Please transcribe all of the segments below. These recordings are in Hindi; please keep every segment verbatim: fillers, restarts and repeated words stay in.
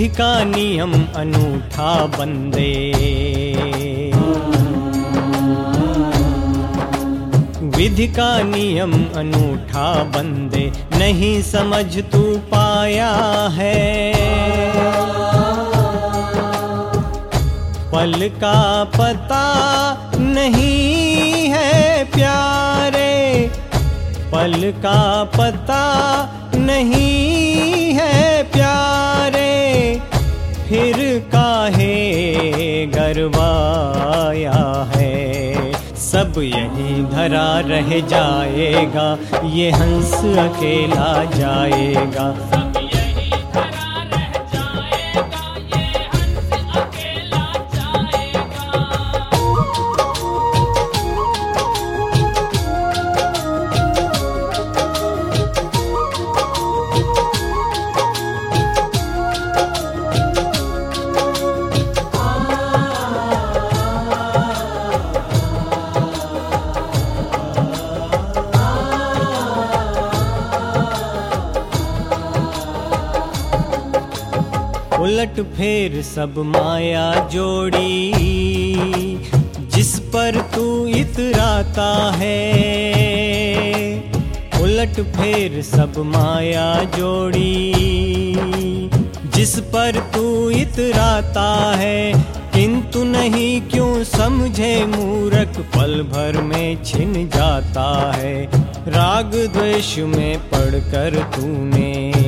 विधि का नियम अनूठा बंदे, विधि का नियम अनूठा बंदे, नहीं समझ तू पाया है। पल का पता नहीं है प्यारे, पल का पता नहीं है प्यारे, फिर काहे गरवाया है। सब यही धरा रह जाएगा, ये हंस अकेला जाएगा। सब यही धरा रह जाएगा, ये हंस अकेला जाएगा। उलट फेर सब माया जोड़ी, जिस पर तू इतराता है। उलट फेर सब माया जोड़ी, जिस पर तू इतराता है। किंतु नहीं क्यों समझे मूरख, पल भर में छिन जाता है। राग द्वेष में पड़कर तूने,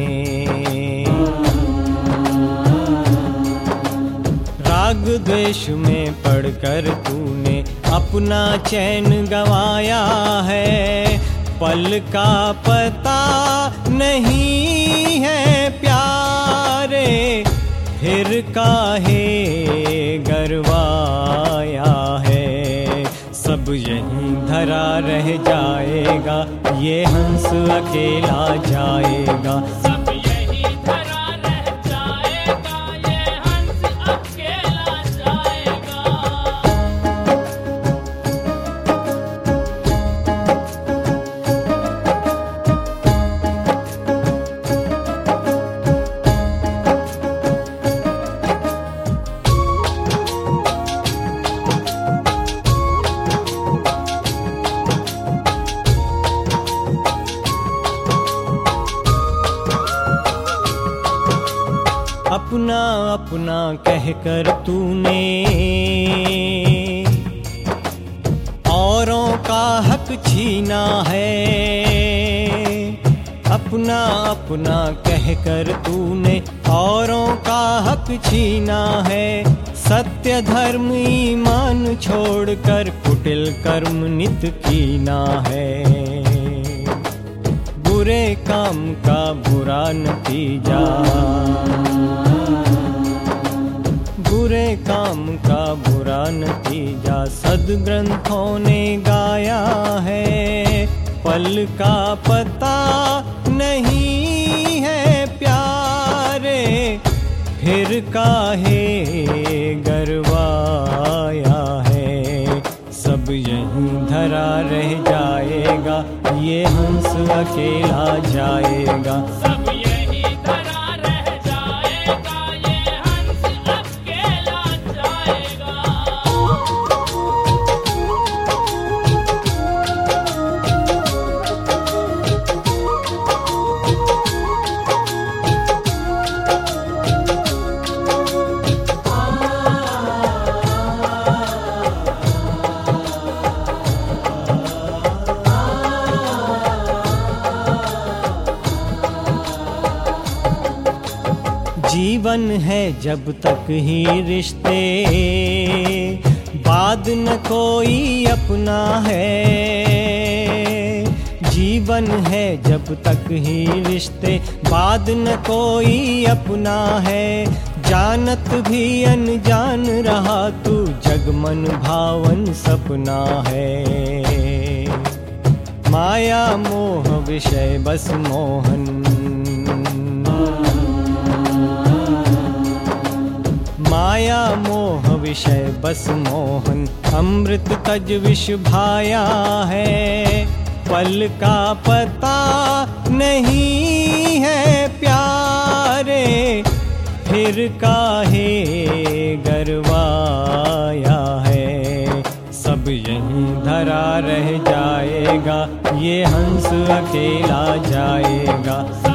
राग द्वेष में पड़कर तूने अपना चैन गंवाया है। पल का पता नहीं है प्यारे, फिर काहे गरवाया है। सब यही धरा रह जाएगा, ये हंस अकेला जाएगा। सब यही धरा रह जाएगा, ये हंस अकेला जाएगा। अपना अपना कहकर तूने औरों का हक छीना है। अपना अपना कहकर तूने औरों का हक छीना है। सत्य धर्म ईमान छोड़कर कुटिल कर्म नित कीना है। बुरे काम का बुरा नतीजा, बुरे काम का बुरा नतीजा सद्ग्रंथों ने गाया है। पल का पता नहीं है प्यारे, फिर काहे गरवाया है। सब यहीं धरा रह जाएगा, ये हंस अकेला जाएगा। सब यही धरा रह जाएगा, ये हंस अकेला जाएगा। जीवन है जब तक ही रिश्ते, बाद न कोई अपना है। जीवन है जब तक ही रिश्ते, बाद न कोई अपना है। जानत भी अनजान रहा तू, जगमन भावन सपना है। माया मोह विषय बस मोहन, माया मोह विषय बस मोहन। अमृत तज विष भाया है। पल का पता नहीं है प्यारे, फिर काहे गरवाया है, सब यहीं धरा रह जाएगा, ये हंस अकेला जाएगा।